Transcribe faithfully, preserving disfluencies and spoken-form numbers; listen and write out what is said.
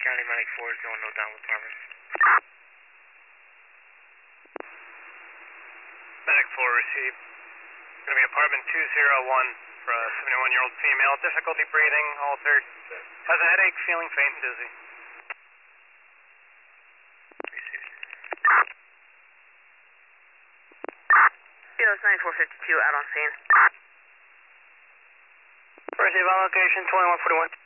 County Medic four is going no down with apartment. Medic four received. Going to be apartment two oh one for a seventy-one-year-old female. Difficulty breathing, altered. Has a headache, feeling faint and dizzy. Received. C O S ninety-four fifty-two out on scene. Receive on location twenty-one forty-one.